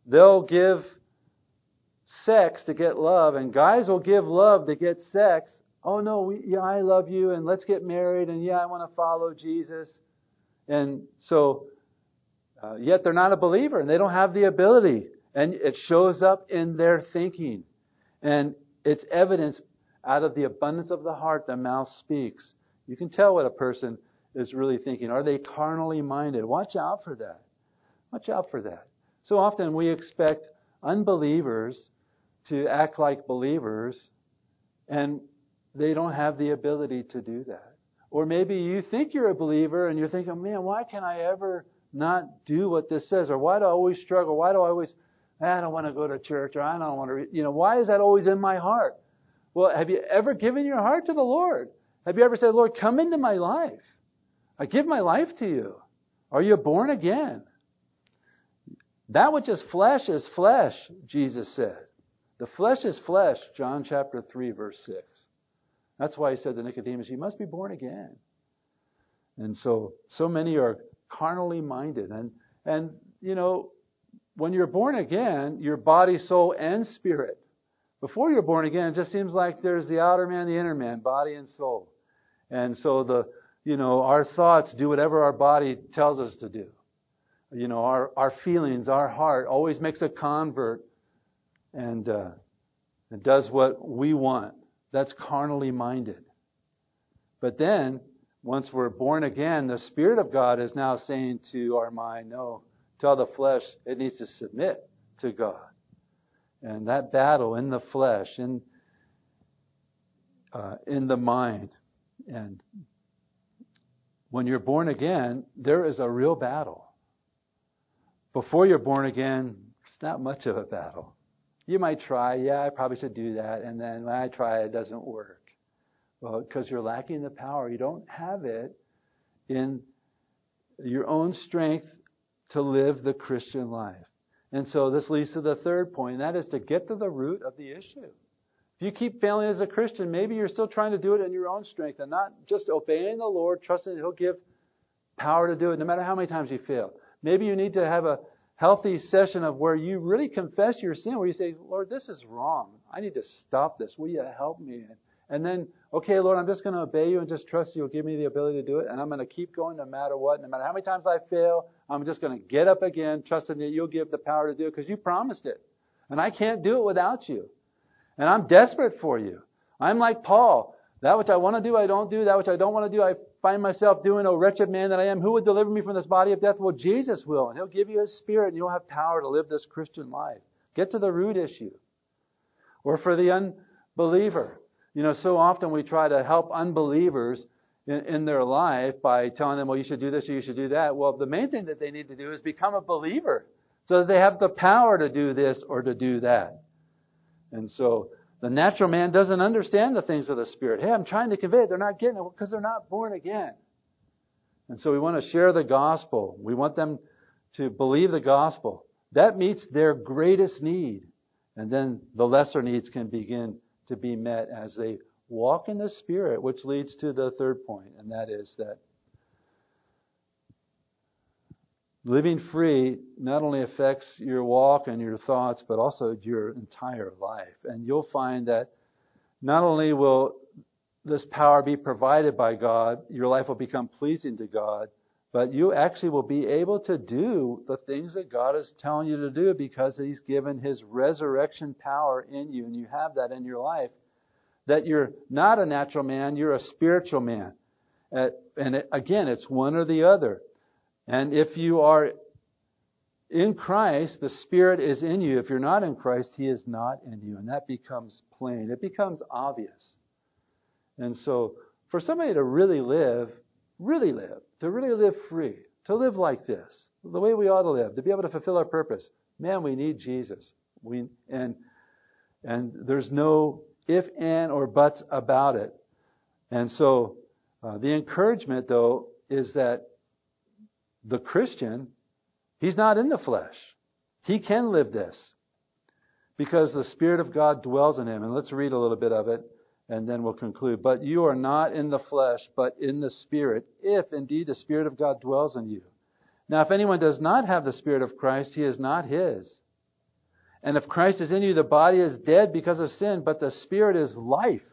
they'll give sex to get love, and guys will give love to get sex. Oh no, we, yeah, I love you, and let's get married, and yeah, I want to follow Jesus. And so, uh, yet they're not a believer, and they don't have the ability, and it shows up in their thinking, and it's evidence out of the abundance of the heart the mouth speaks. You can tell what a person is really thinking. Are they carnally minded? Watch out for that. Watch out for that. So often we expect unbelievers to act like believers, and they don't have the ability to do that. Or maybe you think you're a believer and you're thinking, man, why can't I ever not do what this says? Or why do I always struggle? Why do I always, I don't want to go to church, or I don't want to, read. you know, why is that always in my heart? Well, have you ever given your heart to the Lord? Have you ever said, Lord, come into my life? I give my life to you. Are you born again? That which is flesh is flesh, Jesus said. The flesh is flesh, John chapter three, verse six. That's why he said to Nicodemus, you must be born again. And so, so many are carnally minded. And, and, you know, when you're born again, your body, soul, and spirit. Before you're born again, it just seems like there's the outer man, the inner man, body and soul. And so the, you know, our thoughts do whatever our body tells us to do. You know, our, our feelings, our heart always makes a convert and uh, it does what we want. That's carnally minded. But then, once we're born again, the Spirit of God is now saying to our mind, no, tell the flesh it needs to submit to God. And that battle in the flesh, in uh, in the mind, and when you're born again, there is a real battle. Before you're born again, it's not much of a battle. You might try, yeah, I probably should do that, and then when I try, it doesn't work. Well, because you're lacking the power. You don't have it in your own strength to live the Christian life. And so this leads to the third point, and that is to get to the root of the issue. If you keep failing as a Christian, maybe you're still trying to do it in your own strength and not just obeying the Lord, trusting that He'll give power to do it no matter how many times you fail. Maybe you need to have a healthy session of where you really confess your sin, where you say, Lord, this is wrong. I need to stop this. Will you help me? And then, okay, Lord, I'm just going to obey you and just trust you'll give me the ability to do it. And I'm going to keep going no matter what. No matter how many times I fail, I'm just going to get up again, trusting that you'll give the power to do it because you promised it. And I can't do it without you. And I'm desperate for you. I'm like Paul. That which I want to do, I don't do. That which I don't want to do, I find myself doing. O wretched man that I am, who would deliver me from this body of death? Well, Jesus will. And He'll give you His Spirit and you'll have power to live this Christian life. Get to the root issue. Or for the unbeliever. You know, so often we try to help unbelievers in, in their life by telling them, well, you should do this or you should do that. Well, the main thing that they need to do is become a believer so that they have the power to do this or to do that. And so the natural man doesn't understand the things of the Spirit. Hey, I'm trying to convey it. They're not getting it because they're not born again. And so we want to share the gospel. We want them to believe the gospel. That meets their greatest need. And then the lesser needs can begin to be met as they walk in the Spirit, which leads to the third point, and that is that living free not only affects your walk and your thoughts, but also your entire life. And you'll find that not only will this power be provided by God, your life will become pleasing to God, but you actually will be able to do the things that God is telling you to do because He's given His resurrection power in you, and you have that in your life. That you're not a natural man, you're a spiritual man. Uh, and it, again, it's one or the other. And if you are in Christ, the Spirit is in you. If you're not in Christ, He is not in you. And that becomes plain. It becomes obvious. And so, for somebody to really live, really live, to really live free, to live like this, the way we ought to live, to be able to fulfill our purpose, man, we need Jesus. We and and there's no if, and, or buts about it. And so, uh, the encouragement, though, is that the Christian, he's not in the flesh. He can live this because the Spirit of God dwells in him. And let's read a little bit of it, and then we'll conclude. But you are not in the flesh, but in the Spirit, if indeed the Spirit of God dwells in you. Now, if anyone does not have the Spirit of Christ, he is not his. And if Christ is in you, the body is dead because of sin, but the Spirit is life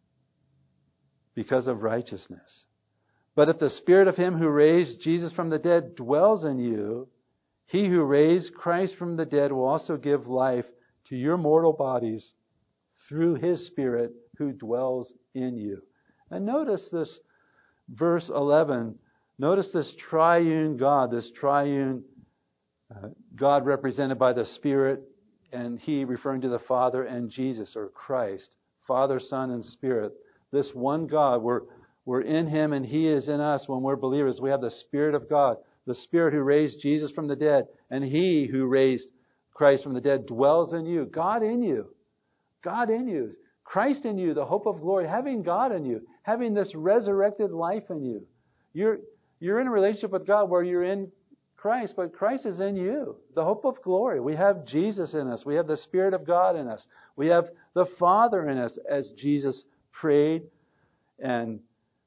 because of righteousness. But if the Spirit of Him who raised Jesus from the dead dwells in you, He who raised Christ from the dead will also give life to your mortal bodies through His Spirit who dwells in you. And notice this verse eleven. Notice this triune God, this triune uh, God represented by the Spirit, and He referring to the Father, and Jesus or Christ, Father, Son, and Spirit. This one God, we're, we're in Him and He is in us when we're believers. We have the Spirit of God, the Spirit who raised Jesus from the dead, and He who raised Christ from the dead dwells in you. God in you. God in you. Christ in you, the hope of glory. Having God in you. Having this resurrected life in you. You're, you're in a relationship with God where you're in Christ, but Christ is in you. The hope of glory. We have Jesus in us. We have the Spirit of God in us. We have the Father in us as Jesus prayed and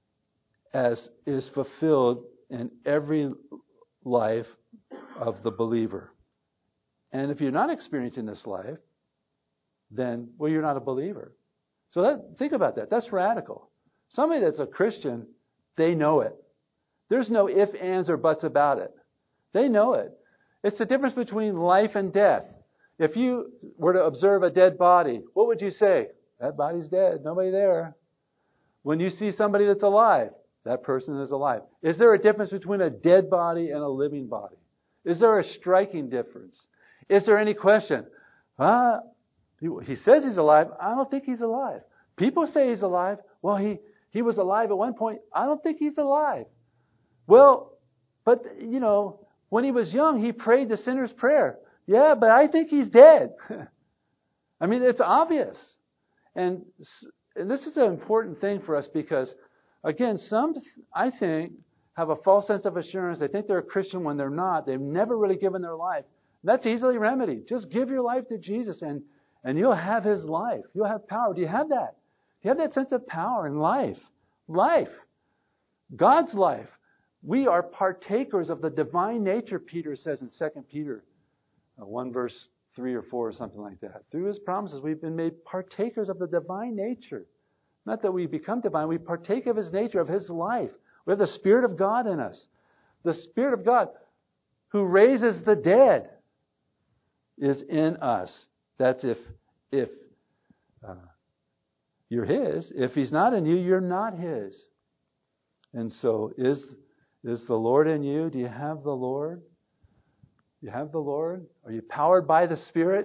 as is fulfilled in every life of the believer. And if you're not experiencing this life, then, well, you're not a believer. So that, think about that. That's radical. Somebody that's a Christian, they know it. There's no ifs, ands, or buts about it. They know it. It's the difference between life and death. If you were to observe a dead body, what would you say? That body's dead. Nobody there. When you see somebody that's alive, that person is alive. Is there a difference between a dead body and a living body? Is there a striking difference? Is there any question? Ah, he says he's alive. I don't think he's alive. People say he's alive. Well, he, he was alive at one point. I don't think he's alive. Well, but, you know, when he was young, he prayed the sinner's prayer. Yeah, but I think he's dead. I mean, it's obvious. And, and this is an important thing for us because, again, some, I think, have a false sense of assurance. They think they're a Christian when they're not. They've never really given their life. That's easily remedied. Just give your life to Jesus and, and you'll have His life. You'll have power. Do you have that? Do you have that sense of power in life? Life. God's life. We are partakers of the divine nature, Peter says in Second Peter one verse three or four or something like that. Through His promises, we've been made partakers of the divine nature. Not that we become divine. We partake of His nature, of His life. We have the Spirit of God in us. The Spirit of God who raises the dead is in us. That's if if uh, you're His. If He's not in you, you're not His. And so, is is the Lord in you? Do you have the Lord? You have the Lord? Are you powered by the Spirit?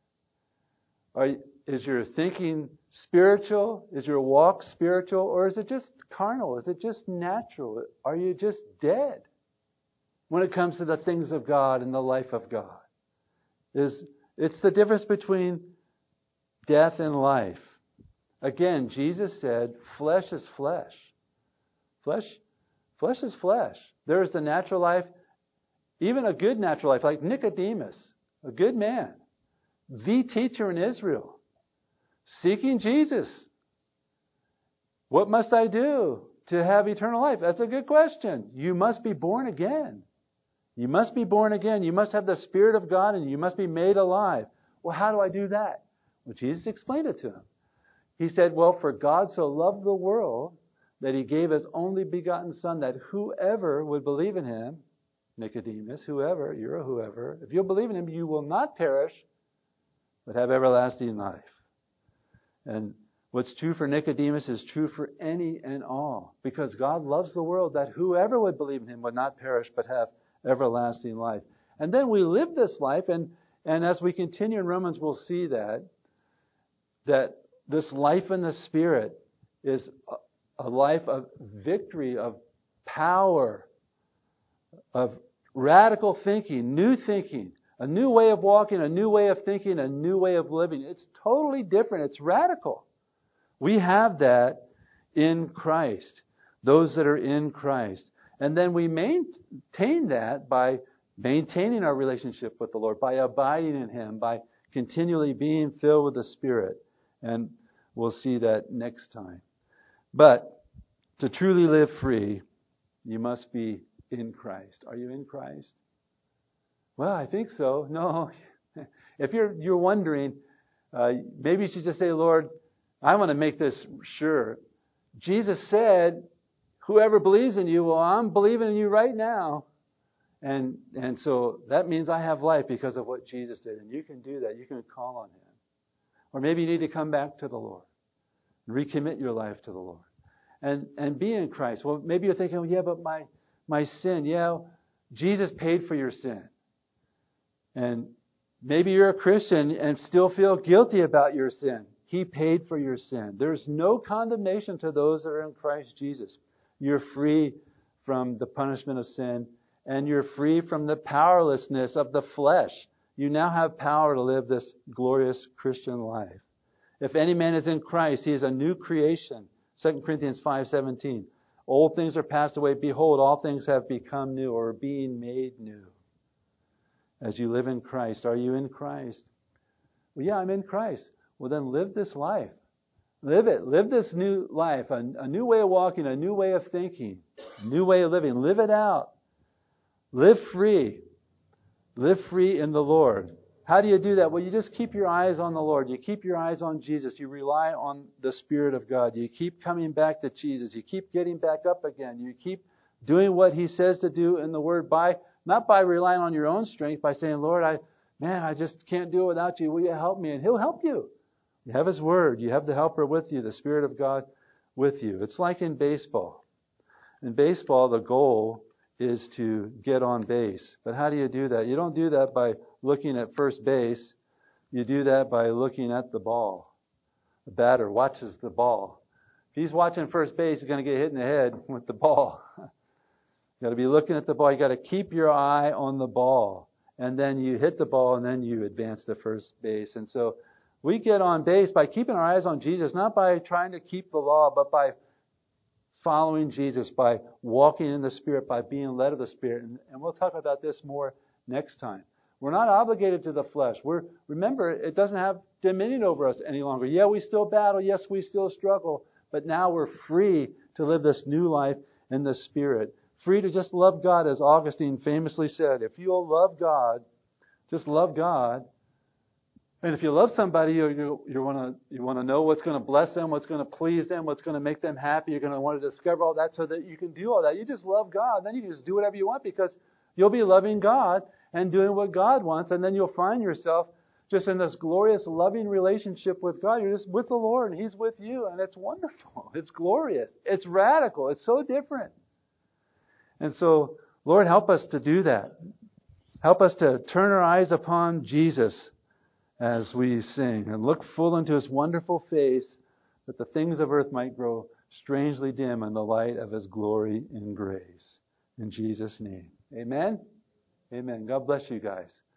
Are you, is your thinking spiritual? Is your walk spiritual? Or is it just carnal? Is it just natural? Are you just dead when it comes to the things of God and the life of God? Is it's the difference between death and life. Again, Jesus said, flesh is flesh. Flesh, flesh is flesh. There is the natural life, even a good natural life, like Nicodemus, a good man, the teacher in Israel, seeking Jesus. What must I do to have eternal life? That's a good question. You must be born again. You must be born again. You must have the Spirit of God in you. You must be made alive. Well, how do I do that? Well, Jesus explained it to him. He said, well, for God so loved the world that He gave His only begotten Son, that whoever would believe in Him, Nicodemus, whoever, you're a whoever, if you'll believe in Him, you will not perish, but have everlasting life. And what's true for Nicodemus is true for any and all, because God loves the world, that whoever would believe in Him would not perish, but have everlasting life. And then we live this life, and, and as we continue in Romans, we'll see that, that this life in the Spirit is a, a life of victory, of power, of radical thinking, new thinking, a new way of walking, a new way of thinking, a new way of living. It's totally different. It's radical. We have that in Christ, those that are in Christ. And then we maintain that by maintaining our relationship with the Lord, by abiding in Him, by continually being filled with the Spirit. And we'll see that next time. But to truly live free, you must be in Christ. Are you in Christ? Well, I think so. No, If you're you're wondering, uh, maybe you should just say, Lord, I want to make this sure. Jesus said, whoever believes in you, well, I'm believing in you right now. And and so that means I have life because of what Jesus did. And you can do that. You can call on Him. Or maybe you need to come back to the Lord. Recommit your life to the Lord. And and be in Christ. Well, maybe you're thinking, well, yeah, but my, my sin, yeah, Jesus paid for your sin. And maybe you're a Christian and still feel guilty about your sin. He paid for your sin. There's no condemnation to those that are in Christ Jesus. You're free from the punishment of sin, and you're free from the powerlessness of the flesh. You now have power to live this glorious Christian life. If any man is in Christ, he is a new creation. Second Corinthians five seventeen. Old things are passed away. Behold, all things have become new, or are being made new. As you live in Christ. Are you in Christ? Well, yeah, I'm in Christ. Well, then live this life. Live it. Live this new life. A, a new way of walking, a new way of thinking, a new way of living. Live it out. Live free. Live free in the Lord. How do you do that? Well, you just keep your eyes on the Lord. You keep your eyes on Jesus. You rely on the Spirit of God. You keep coming back to Jesus. You keep getting back up again. You keep doing what He says to do in the Word, by not by relying on your own strength, by saying, Lord, I man, I just can't do it without you. Will you help me? And He'll help you. You have His Word. You have the Helper with you, the Spirit of God with you. It's like in baseball. In baseball, the goal is to get on base. But how do you do that? You don't do that by looking at first base. You do that by looking at the ball. The batter watches the ball. If he's watching first base, he's going to get hit in the head with the ball. You've got to be looking at the ball. You've got to keep your eye on the ball. And then you hit the ball, and then you advance to first base. And so we get on base by keeping our eyes on Jesus, not by trying to keep the law, but by following Jesus, by walking in the Spirit, by being led of the Spirit. And, and we'll talk about this more next time. We're not obligated to the flesh. We're remember, it doesn't have dominion over us any longer. Yeah, we still battle. Yes, we still struggle. But now we're free to live this new life in the Spirit. Free to just love God, as Augustine famously said. If you'll love God, just love God. And if you love somebody, you you, you want to you want to know what's going to bless them, what's going to please them, what's going to make them happy. You're going to want to discover all that so that you can do all that. You just love God. Then you can just do whatever you want, because you'll be loving God and doing what God wants. And then you'll find yourself just in this glorious, loving relationship with God. You're just with the Lord, and He's with you. And it's wonderful. It's glorious. It's radical. It's so different. And so, Lord, help us to do that. Help us to turn our eyes upon Jesus as we sing, and look full into His wonderful face, that the things of earth might grow strangely dim in the light of His glory and grace. In Jesus' name. Amen? Amen. God bless you guys.